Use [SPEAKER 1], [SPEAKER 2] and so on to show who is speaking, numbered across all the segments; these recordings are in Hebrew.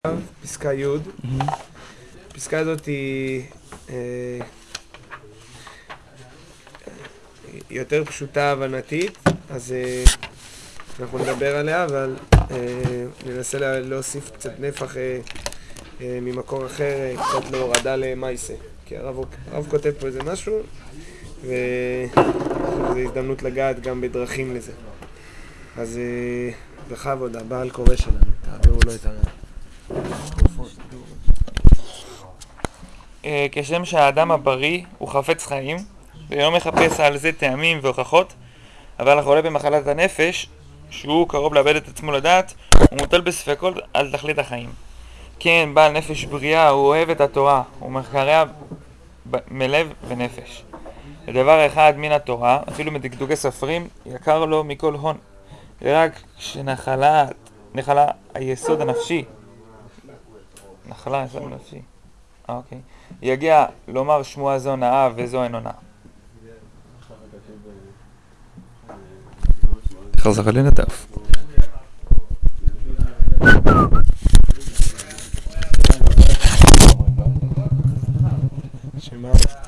[SPEAKER 1] פסקה י'. הפסקה הזאת היא יותר פשוטה הבנתית, אז אנחנו נדבר עליה, אבל ננסה להוסיף קצת נפח ממקור אחר, קצת להורדה למייסה, כי הרב כותב פה איזה משהו, וזו הזדמנות לגעת גם בדרכים לזה. אז בכבוד, הבעל קורא שלנו, תעבירו לו את
[SPEAKER 2] כשם שהאדם הבריא הוא חפץ חיים ולא מחפש על זה טעמים והוכחות, אבל החולה במחלת הנפש, שהוא קרוב לאבד את עצמו לדעת, הוא מוטל בספקות על תכלית החיים. כן, בעל נפש בריאה, הוא אוהב את התורה, הוא מחקריה מלב ונפש. לדבר אחד מן התורה, אפילו מדקדוקי ספרים, יקר לו מכל הון. רק שנחלה היסוד הנפשי, היסוד הנפשי, אוקיי. יגיע לומר שמועה זו נאה וזו אין עונה. חזרה לנדף.
[SPEAKER 1] שמה?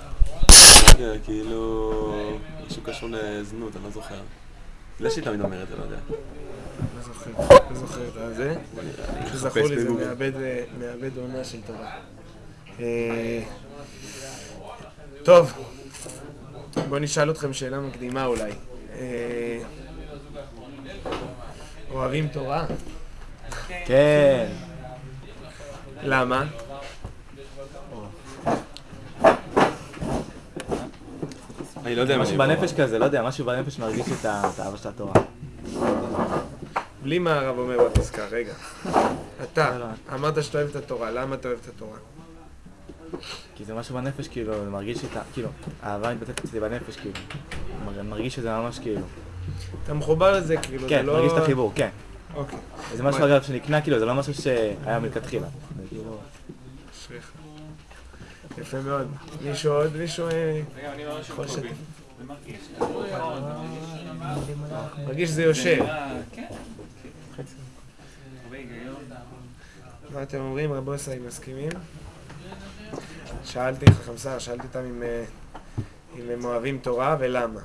[SPEAKER 3] כאילו משהו קשור לזנות, אני לא זוכר. זה שהיא תמיד אומרת, אני לא יודע.
[SPEAKER 1] לא זוכר את זה. שזכור לי זה מאבד עונה של תורה. טוב, בואו נשאל אתכם שאלה מקדימה אולי. אוהבים תורה?
[SPEAKER 4] כן.
[SPEAKER 1] למה?
[SPEAKER 3] אני לא יודע
[SPEAKER 4] משהו בנפש כזה, לא יודע, משהו בנפש מרגיש את האהבה של התורה.
[SPEAKER 1] בלי מה הרב אומר בפסקה, רגע. אתה אמרת שאתה אוהב את התורה, למה אתה אוהב את התורה?
[SPEAKER 4] כי זה משהו בנפש, כאילו, זה מרגיש את כאילו, האהבה מתבטאת אצלי בנפש, כאילו. מרגיש שזה ממש כאילו.
[SPEAKER 1] אתה מחובר לזה, כאילו, זה
[SPEAKER 4] כן,
[SPEAKER 1] לא...
[SPEAKER 4] מרגיש את החיבור, כן.
[SPEAKER 1] אוקיי.
[SPEAKER 4] זה משהו אגב שנקנה, כאילו, זה לא משהו שהיה מלכתחילה.
[SPEAKER 1] אשריך. יפה מאוד. מישהו עוד? מישהו... יכול לשתף? מרגיש שזה יושב. מה אתם אומרים? רבו עשה, אם מסכימים? שאלתי, חכם שר, שאלתי אותם אם הם אוהבים תורה ולמה.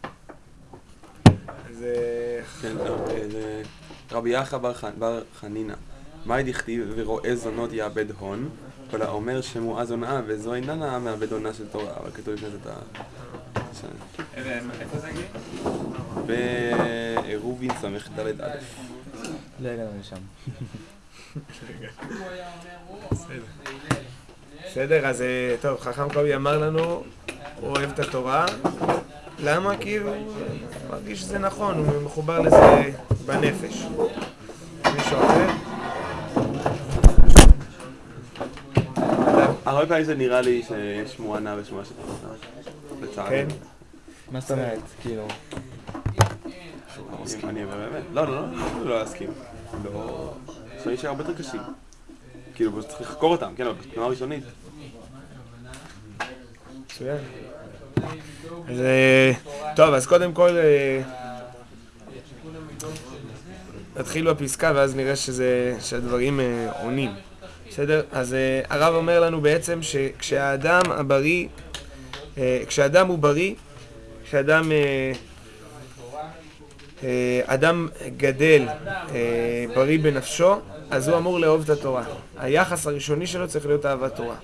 [SPEAKER 1] זה...
[SPEAKER 3] כן, רבי יחא בר חנינא, מאי דכתיב ורואה זונות יאבד הון, כל האומר שמועה זונאה וזו איננה מאבד עונה של תורה, אבל כתוב לפני זה את ה...
[SPEAKER 2] איפה זה הגיע?
[SPEAKER 3] בעירובין סמך ד' א'.
[SPEAKER 4] לא הגענו לשם.
[SPEAKER 1] בסדר, אז טוב, חכם קובי אמר לנו, הוא אוהב את התורה. למה? כי הוא מרגיש שזה נכון, הוא מחובר לזה בנפש. מישהו אחר?
[SPEAKER 3] הרבה פעמים זה נראה לי שיש שמועה נאה ושמועה של תורה. לצערי.
[SPEAKER 1] כן?
[SPEAKER 4] מה זאת אומרת? כאילו...
[SPEAKER 3] אני באמת, לא אסכים. לא... לפעמים שהיה הרבה יותר קשים. כאילו, צריך לחקור אותם, כן, אבל בתנועה ראשונית.
[SPEAKER 1] מצוין. אז טוב, אז קודם כל נתחיל בפסקה ואז נראה שהדברים עונים. בסדר? אז הרב אומר לנו בעצם שכשהאדם הבריא, כשאדם הוא בריא, כשאדם אדם גדל בריא בנפשו, אז הוא אמור לאהוב את התורה. היחס הראשוני שלו צריך להיות אהבת תורה.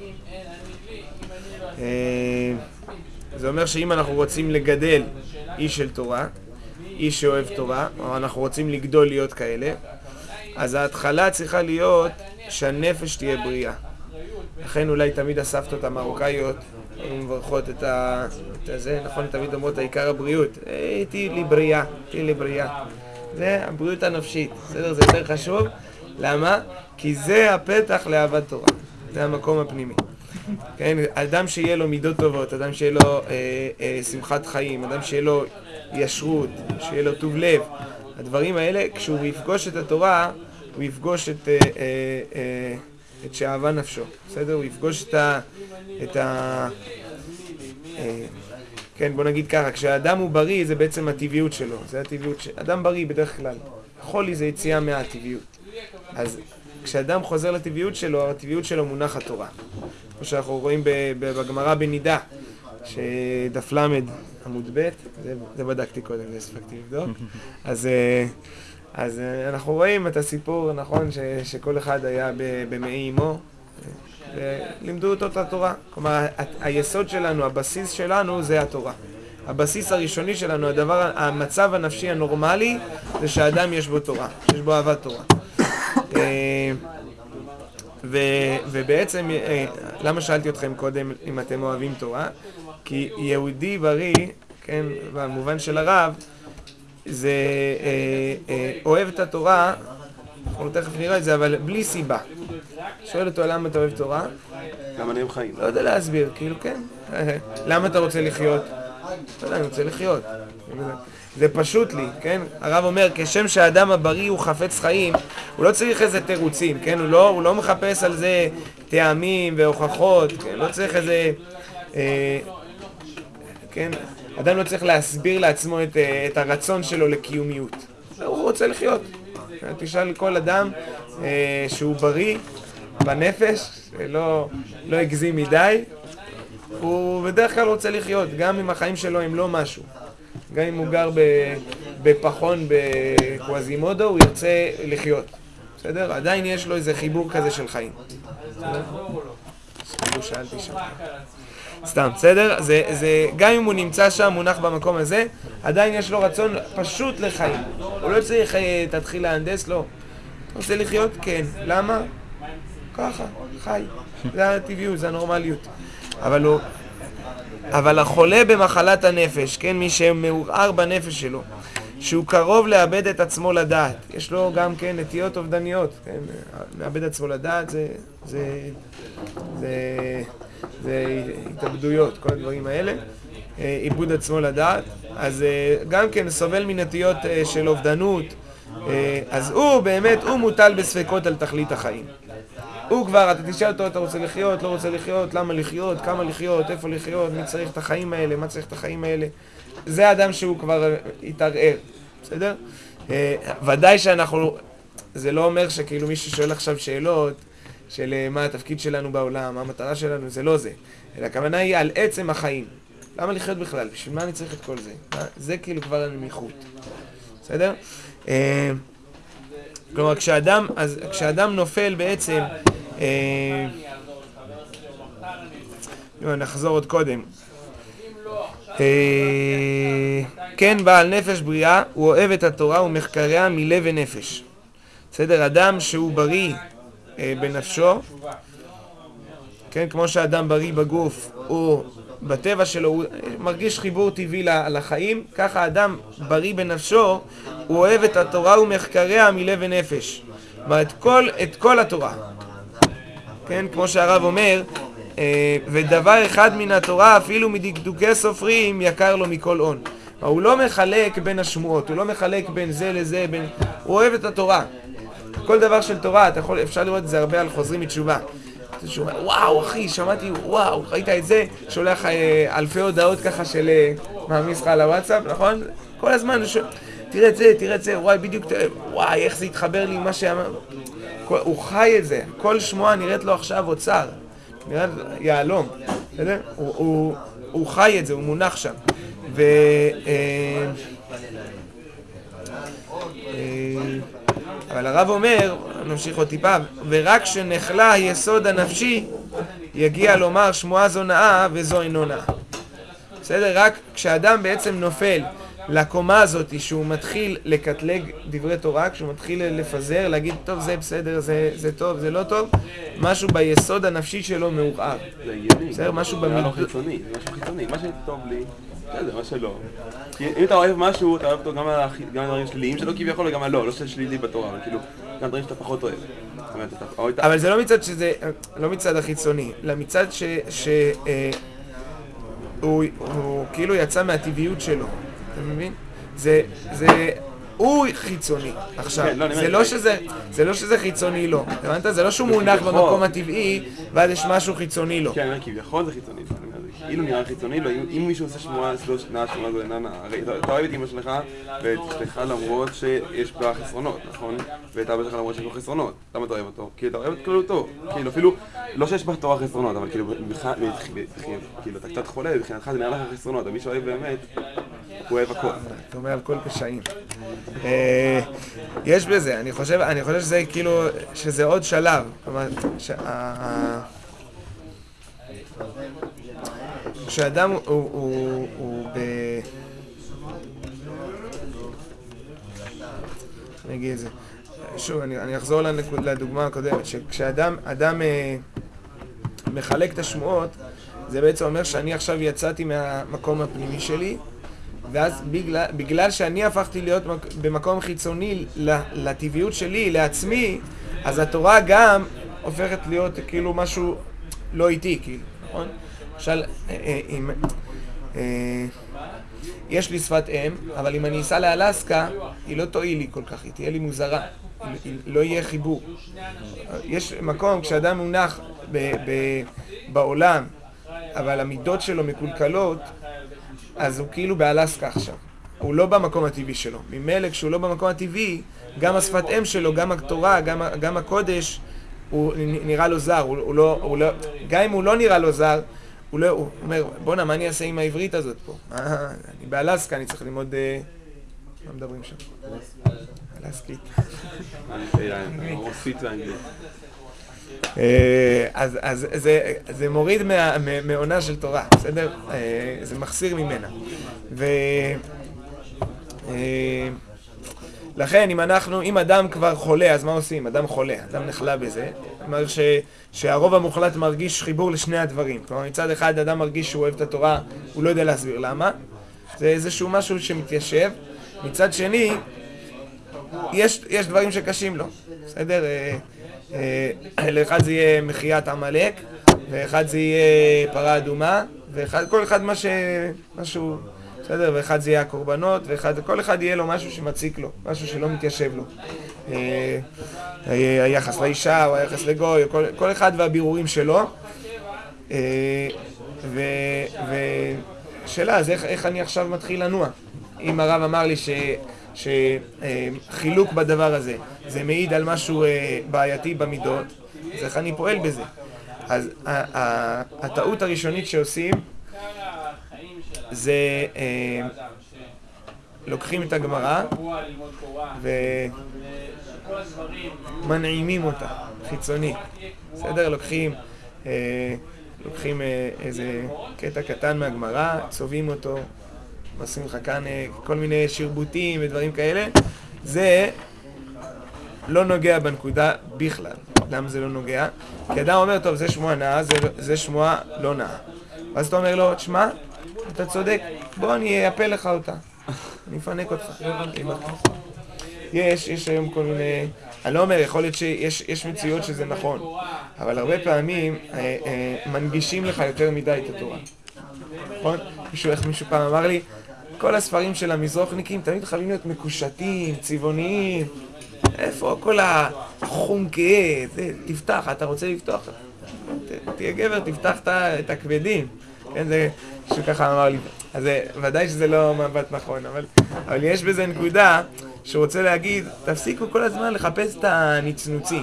[SPEAKER 1] זה אומר שאם אנחנו רוצים לגדל איש של תורה, איש שאוהב תורה, או אנחנו רוצים לגדול להיות כאלה, אז ההתחלה צריכה להיות שהנפש תהיה בריאה. לכן אולי תמיד הסבתות המרוקאיות מברכות את זה, נכון? תמיד אומרות העיקר הבריאות. תהי לי בריאה, תהי לי בריאה. זה הבריאות הנפשית, בסדר? זה יותר חשוב. למה? כי זה הפתח לאהבת תורה. זה המקום הפנימי. כן? אדם שיהיה לו מידות טובות, אדם שיהיה לו שמחת חיים, אדם שיהיה לו ישרות, שיהיה לו טוב לב. הדברים האלה, כשהוא יפגוש את התורה, הוא יפגוש את שאהבה נפשו. בסדר? הוא יפגוש כן, בוא נגיד ככה, כשהאדם הוא בריא זה בעצם הטבעיות שלו. זה הטבעיות אדם בריא בדרך כלל. חולי זה יציאה מהטבעיות. אז כשאדם חוזר לטבעיות שלו, הטבעיות שלו מונח התורה. כמו שאנחנו רואים בגמרא בנידה, שדף למד עמוד ב', זה בדקתי קודם, זה הספקתי לבדוק. אז אנחנו רואים את הסיפור, נכון, שכל אחד היה במעי אמו, ולימדו אותו את התורה. כלומר, היסוד שלנו, הבסיס שלנו זה התורה. הבסיס הראשוני שלנו, המצב הנפשי הנורמלי, זה שהאדם יש בו תורה, שיש בו אהבת תורה. ובעצם, למה שאלתי אתכם קודם אם אתם אוהבים תורה? כי יהודי בריא, כן, במובן של הרב, זה אוהב את התורה, אנחנו תכף נראה את זה, אבל בלי סיבה. שואל אותו למה אתה אוהב תורה?
[SPEAKER 3] למה אני אוהב חיים?
[SPEAKER 1] לא יודע להסביר, כאילו כן. למה אתה רוצה לחיות? לא יודע, אני רוצה לחיות. זה פשוט לי, כן? הרב אומר, כשם שהאדם הבריא הוא חפץ חיים, הוא לא צריך איזה תירוצים, כן? הוא לא מחפש על זה טעמים והוכחות, כן? לא צריך איזה... כן? אדם לא צריך להסביר לעצמו את הרצון שלו לקיומיות. הוא רוצה לחיות. תשאל כל אדם שהוא בריא בנפש, לא הגזים מדי, הוא בדרך כלל רוצה לחיות, גם אם החיים שלו הם לא משהו. גם אם הוא גר בפחון בקווזימודו, הוא ירצה לחיות. בסדר? עדיין יש לו איזה חיבור כזה של חיים. שאלתי שם. סתם, בסדר? גם אם הוא נמצא שם, מונח במקום הזה, עדיין יש לו רצון פשוט לחיים. הוא לא צריך תתחיל להנדס, לא. אתה רוצה לחיות? כן. למה? ככה, חי. זה הטבעיות, זה הנורמליות. אבל החולה במחלת הנפש, כן, מי שמעורער בנפש שלו, שהוא קרוב לאבד את עצמו לדעת, יש לו גם כן נטיות אובדניות, כן, לאבד עצמו לדעת זה התאבדויות, כל הדברים האלה, איבוד עצמו לדעת, אז גם כן סובל מנטיות של אובדנות, אז הוא באמת, הוא מוטל בספקות על תכלית החיים. הוא כבר, אתה תשאל אותו, אתה רוצה לחיות, לא רוצה לחיות, למה לחיות, כמה לחיות, איפה לחיות, מי צריך את החיים האלה, מה צריך את החיים האלה. זה האדם שהוא כבר התערער, בסדר? ודאי שאנחנו, זה לא אומר שכאילו מישהו שואל עכשיו שאלות של מה התפקיד שלנו בעולם, מה המטרה שלנו, זה לא זה. אלא הכוונה היא על עצם החיים. למה לחיות בכלל? בשביל מה אני צריך את כל זה? זה כאילו כבר הנמיכות. בסדר? כלומר, כשאדם נופל בעצם, נחזור עוד קודם, כן, בעל נפש בריאה, הוא אוהב את התורה ומחקריה מלב ונפש. בסדר? אדם שהוא בריא בנפשו, כן, כמו שאדם בריא בגוף, הוא בטבע שלו, הוא מרגיש חיבור טבעי לחיים, ככה אדם בריא בנפשו, הוא אוהב את התורה ומחקריה מלב ונפש. זאת אומרת, את כל התורה. כן, כמו שהרב אומר, ודבר אחד מן התורה, אפילו מדקדוקי סופרים, יקר לו מכל הון. הוא לא מחלק בין השמועות, הוא לא מחלק בין זה לזה, הוא אוהב את התורה. כל דבר של תורה, אפשר לראות את זה הרבה על חוזרים מתשובה. וואו אחי, שמעתי, וואו, ראית את זה? שולח אלפי הודעות ככה של מעמיס לך על הוואטסאפ, נכון? כל הזמן, תראה את זה, וואי, בדיוק, וואי, איך זה התחבר לי, מה שאמר. הוא חי את זה, כל שמועה נראית לו עכשיו אוצר, נראית יעלום, בסדר? הוא חי את זה, הוא מונח שם. אבל הרב אומר, נמשיך עוד טיפה, ורק שנחלה היסוד הנפשי, יגיע לומר שמועה זו נאה וזו אינו נאה. בסדר? רק כשאדם בעצם נופל לקומה הזאת, שהוא מתחיל לקטלג דברי תורה, כשהוא מתחיל לפזר, להגיד, טוב, זה בסדר, זה טוב, זה לא טוב, משהו ביסוד הנפשי שלו מעורער.
[SPEAKER 3] זה הגיוני.
[SPEAKER 1] בסדר? משהו
[SPEAKER 3] זה לא חיצוני, זה משהו חיצוני. מה שטוב לי, בסדר, מה שלא. אם אתה אוהב משהו, אתה אוהב אותו גם על הדברים שליליים שלו כביכול וגם על לא שלילי בתורה, אבל כאילו, גם דברים שאתה פחות אוהב.
[SPEAKER 1] אבל זה לא מצד שזה, לא מצד החיצוני, אלא מצד הוא כאילו יצא מהטבעיות שלו, אתה מבין? הוא חיצוני עכשיו, זה לא שזה חיצוני לו, הבנת? זה לא שהוא מונח במקום הטבעי ואז יש משהו חיצוני לו.
[SPEAKER 3] כן, כביכול זה חיצוני, כאילו נראה חיצוני לו, אם מישהו עושה שמועה, אז לא נעה שמועה זו איננה, הרי אתה אוהב את אמא שלך ואת אשתך למרות שיש בה חסרונות, נכון? ואת אבא שלך למרות שיש לו חסרונות. למה אתה אוהב אותו? כי אתה אוהב את כללותו. כאילו אפילו, לא שיש בתורה חסרונות, אבל כאילו אתה קצת חולה, ובחינתך זה נראה לך חסרונות, אבל מי שאוהב באמת, הוא אוהב הכל.
[SPEAKER 1] אתה אומר על כל פשעים. יש בזה, אני חושב שזה כאילו, שזה עוד שלב. כלומר, כשאדם הוא אני אגיד את זה. שוב, אני אחזור לדוגמה הקודמת, שכשאדם מחלק את השמועות, זה בעצם אומר שאני עכשיו יצאתי מהמקום הפנימי שלי, ואז בגלל שאני הפכתי להיות במקום חיצוני לטבעיות שלי, לעצמי, אז התורה גם הופכת להיות כאילו משהו לא איטי, כאילו, נכון? למשל, יש לי שפת אם, אבל אם אני אסע לאלסקה, היא לא תועיל לי כל כך, היא תהיה לי מוזרה, לא יהיה חיבור. יש מקום, כשאדם מונח בעולם, אבל המידות שלו מקולקלות, אז הוא כאילו באלסקה עכשיו. הוא לא במקום הטבעי שלו. ממילא כשהוא לא במקום הטבעי, גם השפת אם שלו, גם התורה, גם הקודש, הוא נראה לו זר. גם אם הוא לא נראה לו זר, הוא אומר, בוא'נה, מה אני אעשה עם העברית הזאת פה? אני באלסקה, אני צריך ללמוד... מה מדברים שם? אלסקית.
[SPEAKER 3] רוסית ואנגלית.
[SPEAKER 1] אז זה מוריד מעונה של תורה, בסדר? זה מחסיר ממנה. לכן, אם אדם כבר חולה, אז מה עושים? אדם חולה, אדם נחלה בזה. זאת אומרת שהרוב המוחלט מרגיש חיבור לשני הדברים. כלומר, מצד אחד, אדם מרגיש שהוא אוהב את התורה, הוא לא יודע להסביר למה. זה איזשהו משהו שמתיישב. מצד שני, יש דברים שקשים לו, בסדר? לאחד זה יהיה מחיית עמלק, ואחד זה יהיה פרה אדומה, וכל אחד משהו, בסדר? ואחד זה יהיה הקורבנות, וכל אחד יהיה לו משהו שמציק לו, משהו שלא מתיישב לו. היחס לאישה או היחס לגוי, כל אחד והבירורים שלו. ושאלה, אז איך אני עכשיו מתחיל לנוע? אם הרב אמר לי שחילוק בדבר הזה זה מעיד על משהו בעייתי במידות, אז איך אני פועל בזה? אז הטעות הראשונית שעושים זה לוקחים את הגמרא ומנעימים אותה, חיצוני. בסדר? לוקחים איזה קטע קטן מהגמרא, צובעים אותו, עושים לך כאן כל מיני שרבוטים ודברים כאלה. זה לא נוגע בנקודה בכלל. למה זה לא נוגע? כי אדם אומר, טוב, זה שמועה נאה, זה שמועה לא נאה. ואז אתה אומר לו, תשמע, אתה צודק, בוא אני אאפה לך אותה. אני אפנק אותך. יש היום כל מיני... אני לא אומר, יכול להיות שיש מציאות שזה נכון, אבל הרבה פעמים מנגישים לך יותר מדי את התורה. נכון? מישהו פעם אמר לי, כל הספרים של המזרוחניקים תמיד חייבים להיות מקושטים, צבעוניים. איפה כל החומקה, תפתח, אתה רוצה לפתוח? תהיה גבר, תפתח את הכבדים. כן, זה שככה אמר לי. אז ודאי שזה לא מבט נכון, אבל יש בזה נקודה שרוצה להגיד, תפסיקו כל הזמן לחפש את הנצנוצים.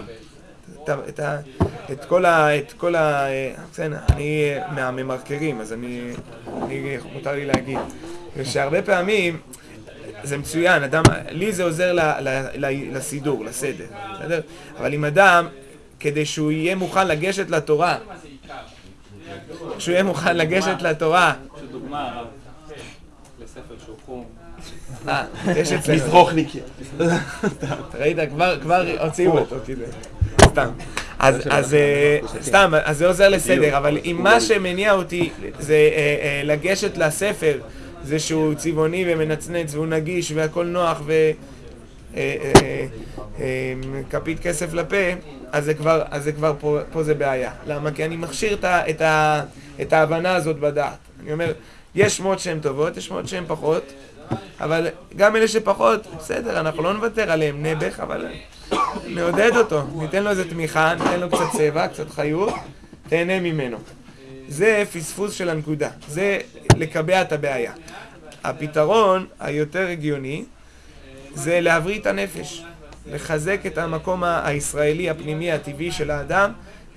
[SPEAKER 1] את כל ה... אני מהממרקרים, אז מותר לי להגיד. שהרבה פעמים זה מצוין, לי זה עוזר לסידור, לסדר, בסדר? אבל עם אדם, כדי שהוא יהיה מוכן לגשת לתורה, כשהוא יהיה מוכן לגשת לתורה...
[SPEAKER 5] שדוגמה, הרב, לספר שהוא חום.
[SPEAKER 1] יש את זה.
[SPEAKER 3] מזרוחניקי.
[SPEAKER 1] ראית, כבר הוציאו אותו, כאילו. סתם. אז סתם, אז זה עוזר לסדר, אבל אם מה שמניע אותי זה לגשת לספר, זה שהוא צבעוני ומנצנץ והוא נגיש והכל נוח וכפית כסף לפה, אז זה כבר פה זה בעיה. למה? כי אני מכשיר את ההבנה הזאת בדעת. אני אומר, יש שמות שהן טובות, יש שמות שהן פחות, אבל גם אלה שפחות, בסדר, אנחנו לא נוותר עליהם, נבח, אבל נעודד אותו, ניתן לו איזה תמיכה, ניתן לו קצת צבע, קצת חיות, תהנה ממנו. זה פספוס של הנקודה, זה לקבע את הבעיה. הפתרון היותר הגיוני זה להבריא את הנפש, לחזק את המקום הישראלי הפנימי הטבעי של האדם,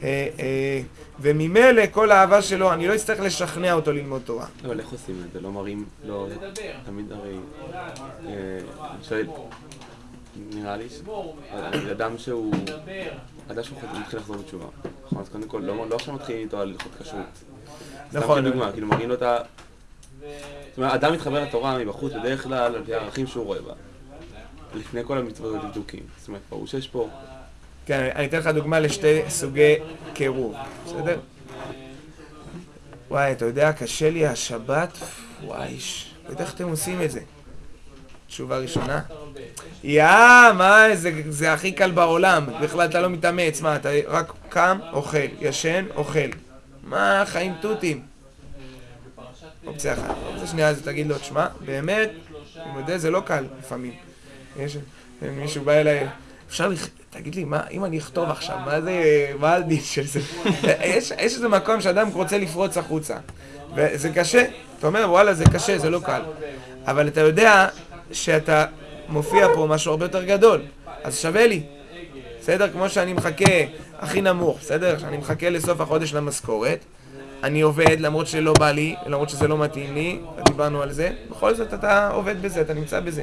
[SPEAKER 1] וממילא כל האהבה שלו, אני לא אצטרך לשכנע אותו ללמוד תורה.
[SPEAKER 3] אבל איך עושים את זה? לא מראים, לא, תמיד הרי, אני שואל, נראה לי אדם שהוא מתחיל לחזור בתשובה. נכון, אז קודם כל, לא עכשיו מתחילים איתו על הלכות כשרות.
[SPEAKER 1] נכון.
[SPEAKER 3] סתם כדוגמה, כאילו מראים לו את ה... זאת אומרת, אדם מתחבר לתורה מבחוץ בדרך כלל על פי הערכים שהוא רואה בה. לפני כל המצוות הדקדוקים. זאת אומרת, ברור שיש פה...
[SPEAKER 1] כן, אני אתן לך דוגמה לשתי סוגי קירוב, בסדר? וואי, אתה יודע, קשה לי השבת, וואי, בטח אתם עושים את זה. תשובה ראשונה. מה, זה הכי קל בעולם, בכלל אתה לא מתאמץ, מה, אתה רק קם, אוכל, ישן, אוכל. מה, חיים תותים. אופציה אחת. אופציה שנייה, אז תגיד לו, תשמע, באמת, אני יודע, זה לא קל לפעמים. יש מישהו בא אליי, אפשר תגיד לי, אם אני אכתוב עכשיו, מה הדין של זה? יש איזה מקום שאדם רוצה לפרוץ החוצה, וזה קשה. אתה אומר, וואלה, זה קשה, זה לא קל. אבל אתה יודע שאתה מופיע פה משהו הרבה יותר גדול, אז שווה לי. בסדר? כמו שאני מחכה הכי נמוך, בסדר? שאני מחכה לסוף החודש למשכורת, אני עובד למרות שלא בא לי, למרות שזה לא מתאים לי, דיברנו על זה, בכל זאת אתה עובד בזה, אתה נמצא בזה.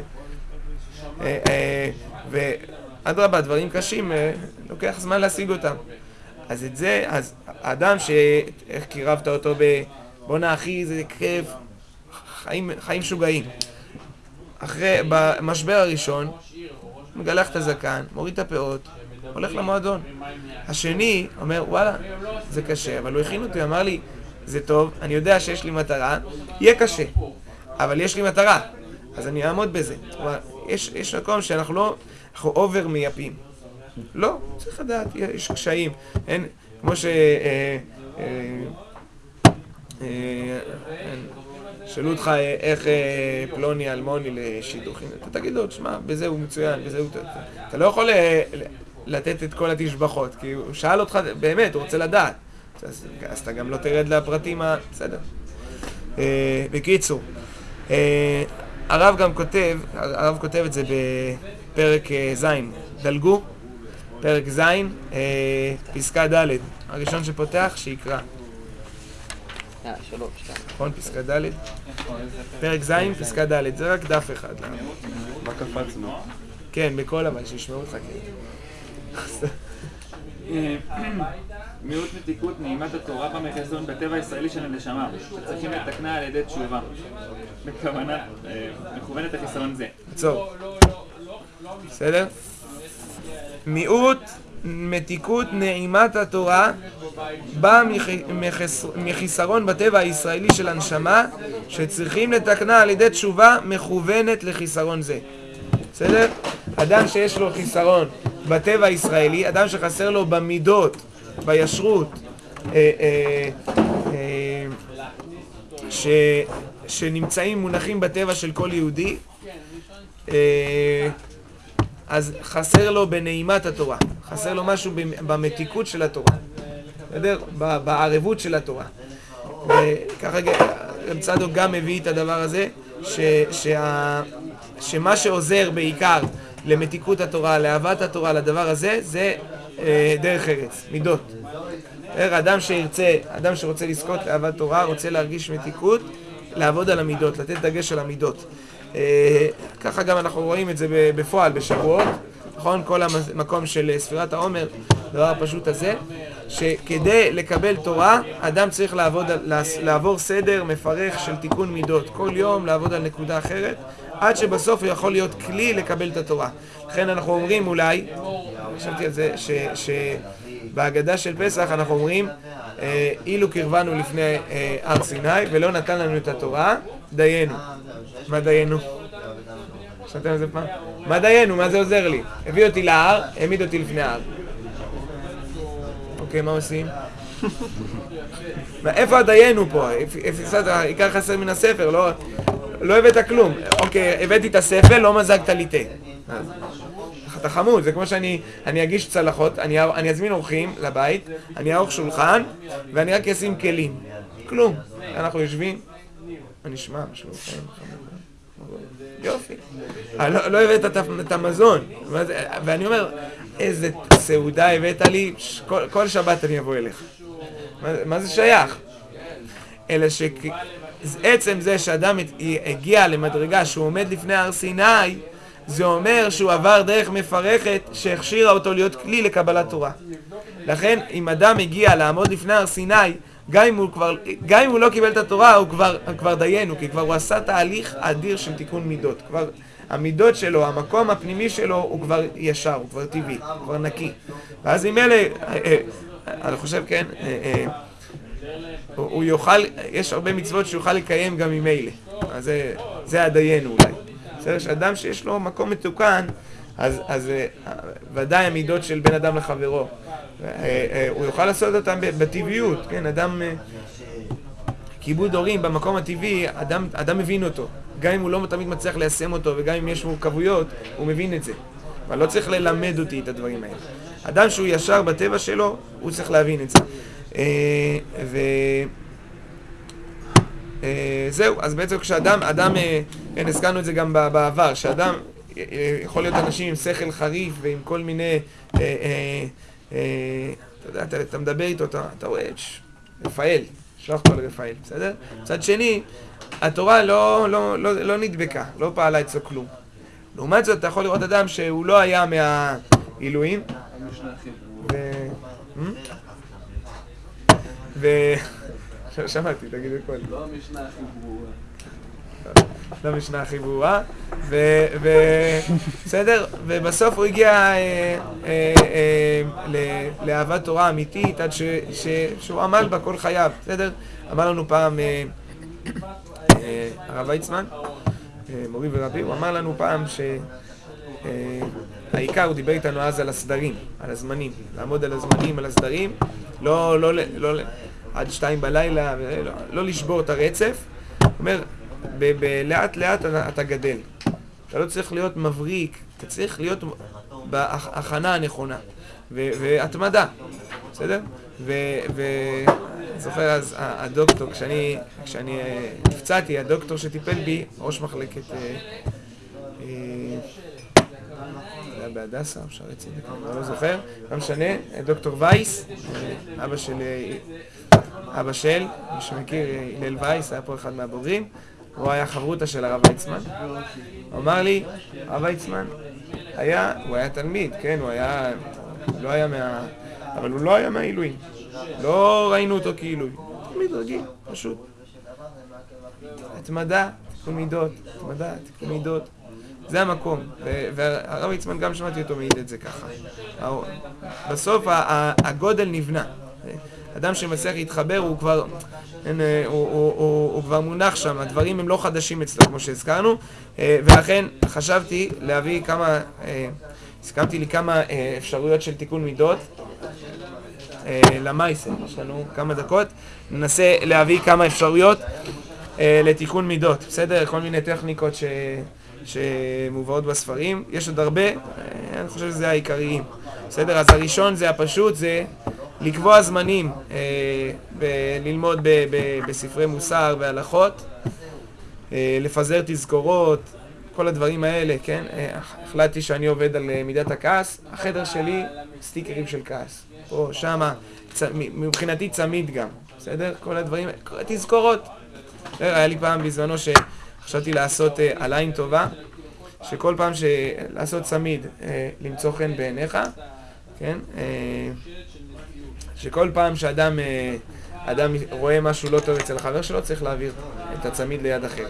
[SPEAKER 1] ואדרבה, דברים קשים, לוקח זמן להשיג אותם. אז את זה, אז האדם איך קירבת אותו בונה אחי, זה כיף, חיים שוגעים. במשבר הראשון, מגלח את הזקן, מוריד את הפאות, הולך למועדון. השני אומר, וואלה, זה קשה, אבל הוא הכין אותי, אמר לי, זה טוב, אני יודע שיש לי מטרה, יהיה קשה, אבל יש לי מטרה, אז אני אעמוד בזה. יש מקום שאנחנו לא, אנחנו אובר מייפים. לא, צריך לדעת, יש קשיים. אין, כמו שאלו אותך איך פלוני אלמוני לשידוכים, אתה תגיד לו, תשמע, בזה הוא מצוין, בזה הוא... אתה לא יכול לתת את כל התשבחות, כי הוא שאל אותך, באמת, הוא רוצה לדעת. אז אתה גם לא תרד לפרטים בסדר. בקיצור, הרב גם כותב, הרב כותב את זה בפרק ז', דלגו, פרק ז', פסקה ד', הראשון שפותח, שיקרא.
[SPEAKER 6] 3,
[SPEAKER 1] נכון, פסקה ד', פרק ז', פסקה ד', זה רק דף אחד.
[SPEAKER 3] מה קפצנו?
[SPEAKER 1] כן, בכל אבל, שישמעו אותך, כן.
[SPEAKER 2] מיעוט מתיקות נעימת התורה במחסון בטבע הישראלי של הנשמה, שצריכים לתקנה על ידי תשובה. בכוונה מכוונת החיסרון זה.
[SPEAKER 1] עצור. בסדר? מיעוט מתיקות נעימת התורה בא מחיסרון בטבע הישראלי של הנשמה, שצריכים לתקנה על ידי תשובה מכוונת לחיסרון זה. בסדר? אדם שיש לו חיסרון בטבע הישראלי, אדם שחסר לו במידות, בישרות, שנמצאים מונחים בטבע של כל יהודי, אז חסר לו בנעימת התורה, חסר לו משהו במתיקות של התורה, בסדר? בערבות של התורה. וככה רב צדוק גם מביא את הדבר הזה, שמה שעוזר בעיקר למתיקות התורה, לאהבת התורה, לדבר הזה, זה דרך ארץ, מידות. אדם שירצה, אדם שרוצה לזכות לאהבת תורה, רוצה להרגיש מתיקות, לעבוד על המידות, לתת דגש על המידות. ככה גם אנחנו רואים את זה בפועל, בשבועות, נכון? כל המקום של ספירת העומר, דבר הפשוט הזה, שכדי לקבל תורה, אדם צריך לעבור סדר מפרך של תיקון מידות. כל יום לעבוד על נקודה אחרת, עד שבסוף הוא יכול להיות כלי לקבל את התורה. לכן אנחנו אומרים אולי, חשבתי על זה, שבהגדה של פסח אנחנו אומרים, אילו קרבנו לפני הר סיני ולא נתן לנו את התורה, דיינו. מה דיינו? חשבתם על זה פעם? מה דיינו? מה זה עוזר לי? הביא אותי להר, העמיד אותי לפני ההר. אוקיי, מה עושים? איפה הדיינו פה? עיקר חסר מן הספר, לא הבאת כלום. אוקיי, הבאתי את הספר, לא מזגת לי תה. אתה חמוד, זה כמו שאני אגיש צלחות, אני אזמין אורחים לבית, אני אערוך שולחן, ואני רק אשים כלים. כלום. אנחנו יושבים, מה נשמע? יופי. לא הבאת את המזון. ואני אומר, איזה סעודה הבאת לי, כל שבת אני אבוא אליך. מה זה שייך? אלא שעצם זה שאדם הגיע למדרגה שהוא עומד לפני הר סיני, זה אומר שהוא עבר דרך מפרכת שהכשירה אותו להיות כלי לקבלת תורה. לכן אם אדם הגיע לעמוד לפני הר סיני, גם אם הוא לא קיבל את התורה, הוא כבר דיינו, כי כבר הוא עשה תהליך אדיר של תיקון מידות. כבר המידות שלו, המקום הפנימי שלו, הוא כבר ישר, הוא כבר טבעי, הוא כבר נקי. ואז עם אלה, אני חושב, כן, הוא יוכל, יש הרבה מצוות שיוכל לקיים גם עם אלה. אז זה הדיינו אולי. בסדר, שאדם שיש לו מקום מתוקן, אז ודאי המידות של בן אדם לחברו. הוא יוכל לעשות אותם בטבעיות, כן, אדם, כיבוד הורים במקום הטבעי, אדם מבין אותו. גם אם הוא לא תמיד מצליח ליישם אותו, וגם אם יש מורכבויות, הוא מבין את זה. אבל לא צריך ללמד אותי את הדברים האלה. אדם שהוא ישר בטבע שלו, הוא צריך להבין את זה. זהו, אז בעצם כשאדם, כן, הזכרנו את זה גם בעבר, שאדם יכול להיות אנשים עם שכל חריף ועם כל מיני, אתה יודע, אתה מדבר איתו, אתה רואה, רפאל, שלח אותו לרפאל, בסדר? מצד שני, התורה לא נדבקה, לא פעלה אצלו כלום. לעומת זאת, אתה יכול לראות אדם שהוא לא היה מהעילויים, שמעתי, תגיד הכל.
[SPEAKER 5] לא המשנה הכי ברורה.
[SPEAKER 1] לא המשנה הכי ברורה, בסדר? ובסוף הוא הגיע לאהבת תורה אמיתית, עד שהוא עמל בה כל חייו, בסדר? אמר לנו פעם הרב ויצמן, מורי ורבי, הוא אמר לנו פעם העיקר, הוא דיבר איתנו אז על הסדרים, על הזמנים, לעמוד על הזמנים, על הסדרים, לא עד 2 בלילה, לא לשבור את הרצף. הוא אומר, לאט לאט אתה גדל. אתה לא צריך להיות מבריק, אתה צריך להיות בהכנה הנכונה. והתמדה, בסדר? זוכר אז הדוקטור, כשאני נפצעתי, הדוקטור שטיפל בי, ראש מחלקת, היה בהדסה, או שערי צדק, אני לא זוכר, לא משנה, דוקטור וייס, אבא של, מי שמכיר, הלל וייס, היה פה אחד מהבוגרים, הוא היה חברותה של הרב ויצמן. הוא אמר לי, הרב ויצמן, הוא היה תלמיד, כן, לא היה אבל הוא לא היה מהעילויים. לא ראינו אותו כעילוי. תלמיד רגיל, פשוט. התמדה, תיקון מידות, התמדה, תיקון מידות. זה המקום. והרב ויצמן גם שמעתי אותו מעיד את זה ככה. בסוף הגודל נבנה. אדם שמצליח להתחבר הוא כבר מונח שם, הדברים הם לא חדשים אצלו כמו שהזכרנו, ולכן חשבתי להביא הסכמתי לי כמה אפשרויות של תיקון מידות למייסה, יש לנו כמה דקות, ננסה להביא כמה אפשרויות לתיקון מידות, בסדר? כל מיני טכניקות שמובאות בספרים, יש עוד הרבה, אני חושב שזה העיקריים, בסדר? אז הראשון זה הפשוט, זה לקבוע זמנים, ללמוד בספרי מוסר והלכות, לפזר תזכורות, כל הדברים האלה, כן? החלטתי שאני עובד על מידת הכעס, החדר שלי סטיקרים של כעס, פה, שמה, מבחינתי צמיד גם, בסדר? כל הדברים, תזכורות. היה לי פעם בזמנו שחשבתי לעשות על עין טובה, שכל פעם לעשות צמיד, למצוא חן בעיניך, כן? שכל פעם שאדם רואה משהו לא טוב אצל החבר שלו, צריך להעביר את הצמיד ליד אחר.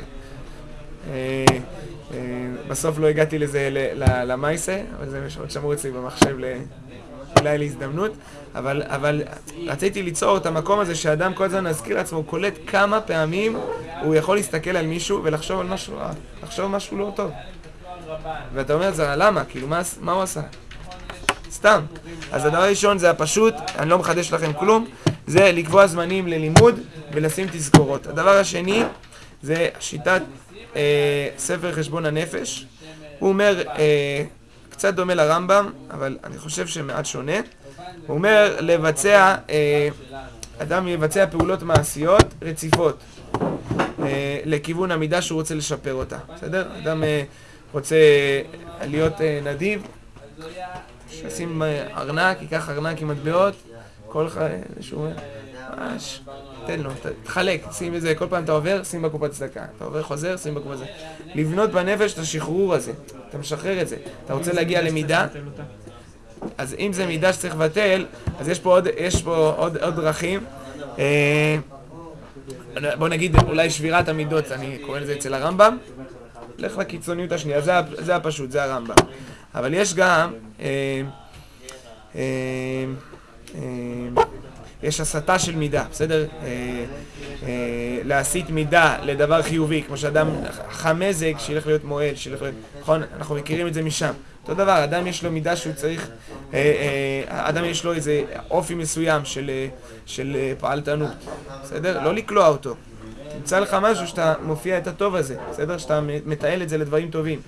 [SPEAKER 1] בסוף לא הגעתי לזה למייסה, אבל זה עוד שמור אצלי במחשב אולי להזדמנות, אבל רציתי ליצור את המקום הזה שאדם כל הזמן נזכיר לעצמו, הוא קולט כמה פעמים הוא יכול להסתכל על מישהו ולחשוב על משהו רע, לחשוב משהו לא טוב. ואתה אומר, זה למה? כאילו, מה הוא עשה? סתם. אז הדבר הראשון זה הפשוט, אני לא מחדש לכם כלום, זה לקבוע זמנים ללימוד ולשים תזכורות. הדבר השני זה שיטת ספר חשבון הנפש. הוא אומר קצת דומה לרמב"ם, אבל אני חושב שמעט שונה. הוא אומר לבצע, אדם יבצע פעולות מעשיות רציפות לכיוון המידה שהוא רוצה לשפר אותה, בסדר? אדם רוצה להיות נדיב, שישים ארנק, ייקח ארנק עם מטבעות, כל שהוא ממש, תן לו, תחלק, שים את זה, כל פעם אתה עובר, שים בקופת צדקה, אתה עובר, חוזר, שים בקופת צדקה. לבנות בנפש את השחרור הזה, אתה משחרר את זה, אתה רוצה להגיע למידה, אז אם זה מידה שצריך לבטל, אז יש פה עוד דרכים. בוא נגיד אולי שבירת המידות, אני קורא לזה אצל הרמב"ם, לך לקיצוניות השנייה, זה הפשוט, זה הרמב"ם. אבל יש גם, יש הסתה של מידה, בסדר? להסיט מידה לדבר חיובי, כמו שאדם חמזק, שילך להיות מועל, שילך להיות, נכון? אנחנו מכירים את זה משם. אותו דבר, אדם יש לו מידה שהוא צריך, אדם יש לו איזה אופי מסוים של פעלתנות, בסדר? לא לקלוע אותו. תמצא לך משהו שאתה מופיע את הטוב הזה, בסדר? שאתה מתעל את זה לדברים טובים.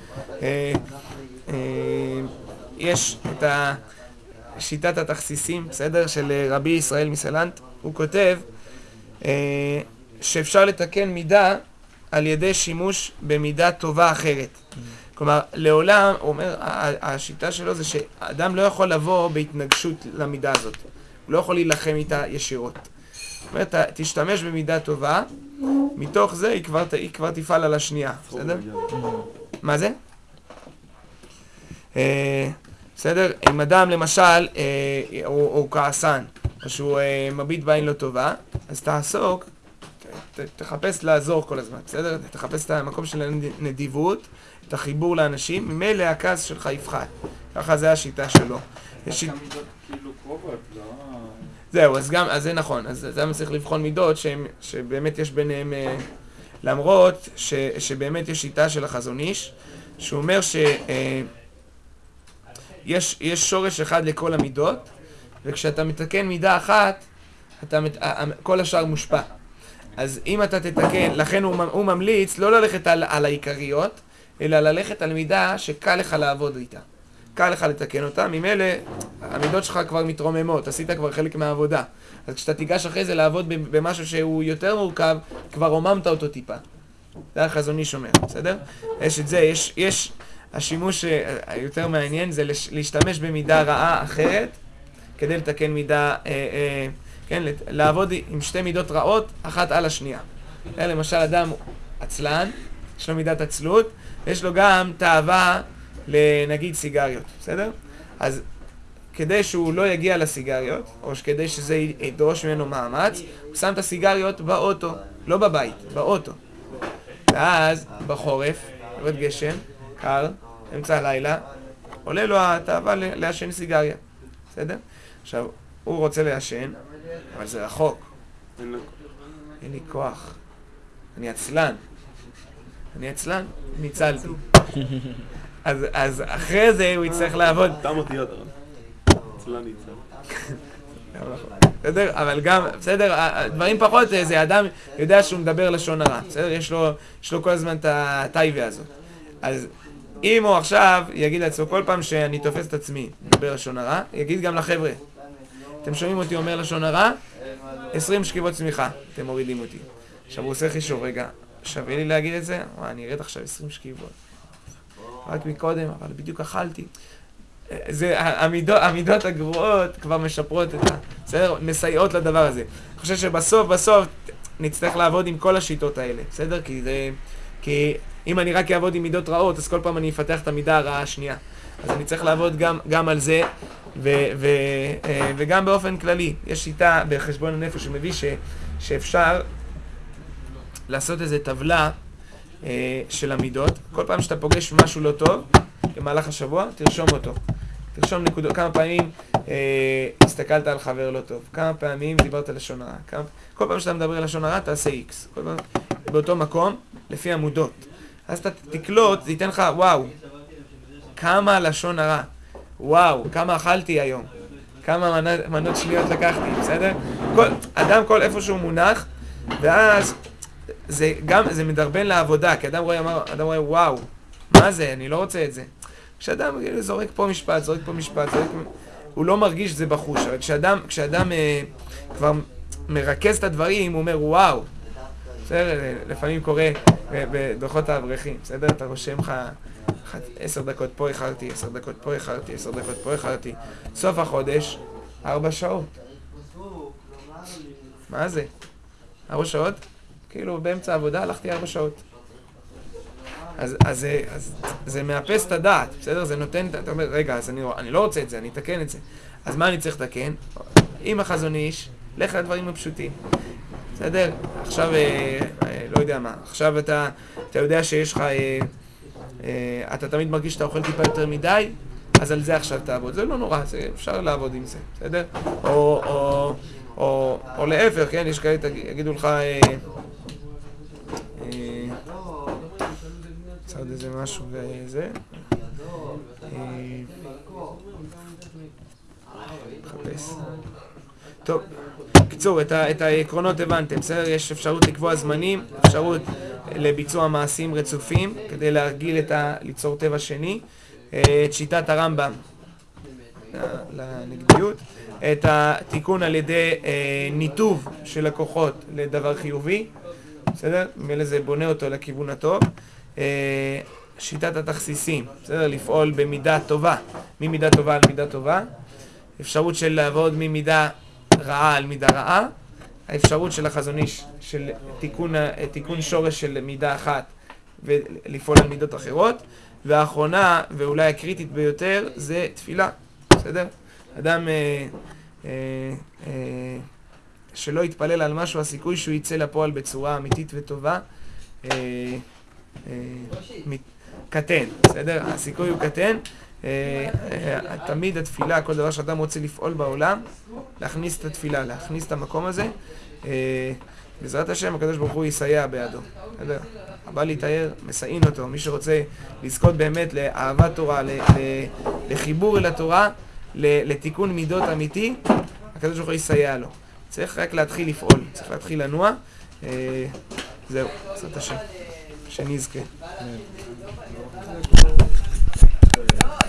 [SPEAKER 1] יש את שיטת התכסיסים, בסדר? של רבי ישראל מסלנט. הוא כותב שאפשר לתקן מידה על ידי שימוש במידה טובה אחרת. כלומר, לעולם, הוא אומר, השיטה שלו זה שאדם לא יכול לבוא בהתנגשות למידה הזאת. הוא לא יכול להילחם איתה ישירות. זאת אומרת, תשתמש במידה טובה, מתוך זה היא כבר תפעל על השנייה, בסדר? מה זה? בסדר? אם אדם למשל הוא כעסן, או שהוא מביט בעין לא טובה, אז תעסוק, תחפש לעזור כל הזמן, בסדר? תחפש את המקום של הנדיבות, את החיבור לאנשים, ממילא הכעס שלך יפחת. ככה זה השיטה שלו. זהו, אז זה נכון. אז זה צריך לבחון מידות שבאמת יש ביניהם, למרות שבאמת יש שיטה של החזון איש, שהוא אומר יש שורש אחד לכל המידות, וכשאתה מתקן מידה אחת, כל השאר מושפע. אז אם אתה תתקן, לכן הוא ממליץ לא ללכת על העיקריות, אלא ללכת על מידה שקל לך לעבוד איתה. קל לך לתקן אותה, ממילא המידות שלך כבר מתרוממות, עשית כבר חלק מהעבודה. אז כשאתה תיגש אחרי זה לעבוד במשהו שהוא יותר מורכב, כבר רוממת אותו טיפה. זה החזון איש אומר, בסדר? יש את זה, יש השימוש היותר מעניין זה להשתמש במידה רעה אחרת, כדי לתקן מידה, כן, לעבוד עם שתי מידות רעות, אחת על השנייה. למשל אדם עצלן, יש לו מידת עצלות, ויש לו גם תאווה לנגיד סיגריות, בסדר? אז כדי שהוא לא יגיע לסיגריות, או כדי שזה ידרוש ממנו מאמץ, הוא שם את הסיגריות באוטו, לא בבית, באוטו. ואז בחורף, יורד גשם, קר, אמצע הלילה, עולה לו התאווה לעשן סיגריה, בסדר? עכשיו, הוא רוצה לעשן, אבל זה רחוק. אין לי כוח. אני עצלן, ניצלתי. אז אחרי זה הוא יצטרך לעבוד.
[SPEAKER 3] תם אותי עוד, עצלן ניצל.
[SPEAKER 1] בסדר, אבל גם, בסדר, דברים פחות, זה אדם יודע שהוא מדבר לשון הרע, בסדר? יש לו כל הזמן את הטייבה הזאת. אז אם הוא עכשיו יגיד לעצמו כל פעם שאני תופס את עצמי, מדבר לשון הרע, יגיד גם לחבר'ה, אתם שומעים אותי אומר לשון הרע, 20 שכיבות צמיחה, אתם מורידים אותי. עכשיו הוא עושה חישוב, רגע, שווה לי להגיד את זה? אני ארד עכשיו 20 שכיבות. רק מקודם, אבל בדיוק אכלתי. זה, המידות הגרועות כבר משפרות את בסדר? מסייעות לדבר הזה. אני חושב שבסוף נצטרך לעבוד עם כל השיטות האלה, בסדר? כי אם אני רק אעבוד עם מידות רעות, אז כל פעם אני אפתח את המידה הרעה השנייה. אז אני צריך לעבוד גם על זה, וגם באופן כללי. יש שיטה בחשבון הנפש שמביא שאפשר לעשות איזו טבלה של המידות. כל פעם שאתה פוגש משהו לא טוב, במהלך השבוע, תרשום אותו. תרשום נקודות, כמה פעמים הסתכלת על חבר לא טוב, כמה פעמים דיברת לשון הרע, כל פעם שאתה מדבר לשון הרע תעשה X, כל פעם באותו מקום, לפי עמודות. אז אתה תקלוט, זה ייתן לך, וואו, כמה לשון הרע, וואו, כמה אכלתי היום, כמה מנות שניות לקחתי, בסדר? אדם כל איפה שהוא מונח, ואז זה מדרבן לעבודה, כי אדם רואה, וואו, מה זה? אני לא רוצה את זה. כשאדם זורק פה משפט, הוא לא מרגיש שזה בחוש, אבל כשאדם כבר מרכז את הדברים, הוא אומר וואו, בסדר, לפעמים קורה בדוחות האברכים, בסדר, אתה רושם לך 10 דקות פה איחרתי, 10 דקות פה איחרתי, 10 דקות פה איחרתי, סוף החודש 4 שעות. מה זה? 4 שעות? כאילו באמצע העבודה הלכתי 4 שעות. אז זה מאפס את הדעת, בסדר? זה נותן, אתה אומר, רגע, אז אני לא רוצה את זה, אני אתקן את זה. אז מה אני צריך לתקן? עם החזון איש, לך לדברים הפשוטים. בסדר? עכשיו, לא יודע מה, עכשיו אתה יודע שיש לך, אתה תמיד מרגיש שאתה אוכל טיפה יותר מדי, אז על זה עכשיו תעבוד. זה לא נורא, אפשר לעבוד עם זה, בסדר? או להפך, כן? יש כאלה, יגידו לך, צעד איזה משהו וזה. מחפש. טוב, בקיצור, את העקרונות הבנתם, בסדר? יש אפשרות לקבוע זמנים, אפשרות לביצוע מעשים רצופים, כדי להרגיל ליצור טבע שני, את שיטת הרמב"ם לנגדיות, את התיקון על ידי ניתוב של הכוחות לדבר חיובי, בסדר? ממילא זה בונה אותו לכיוון הטוב. שיטת התכסיסים, בסדר? לפעול במידה טובה, ממידה טובה על מידה טובה. אפשרות של לעבוד ממידה רעה על מידה רעה. האפשרות של החזון איש של תיקון שורש של מידה אחת ולפעול על מידות אחרות. והאחרונה, ואולי הקריטית ביותר, זה תפילה, בסדר? אדם שלא יתפלל על משהו, הסיכוי שהוא יצא לפועל בצורה אמיתית וטובה קטן, בסדר? הסיכוי הוא קטן. תמיד התפילה, כל דבר שאדם רוצה לפעול בעולם, להכניס את התפילה, להכניס את המקום הזה. בעזרת השם, הקדוש ברוך הוא יסייע בידו, בסדר? הבא להתאר, מסעין אותו. מי שרוצה לזכות באמת לאהבת תורה, לחיבור אל התורה, לתיקון מידות אמיתי, הקדוש ברוך הוא יסייע לו. צריך רק להתחיל לפעול, צריך להתחיל לנוע. זהו, בעזרת השם, שנזכה.